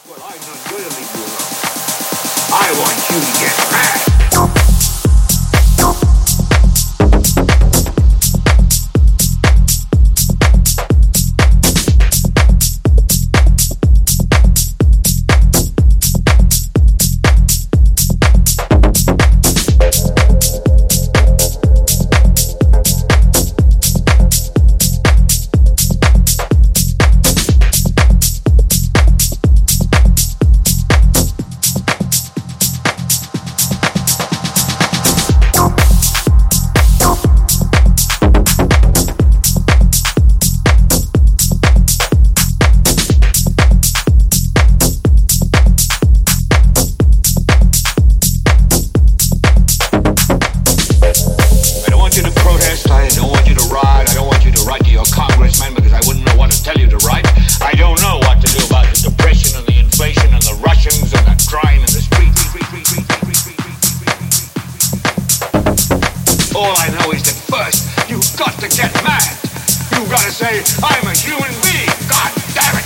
Well, I'm not going to leave you alone. I want you to get mad. All I know is that first, you've got to get mad. You've got to say, I'm a human being. God damn it.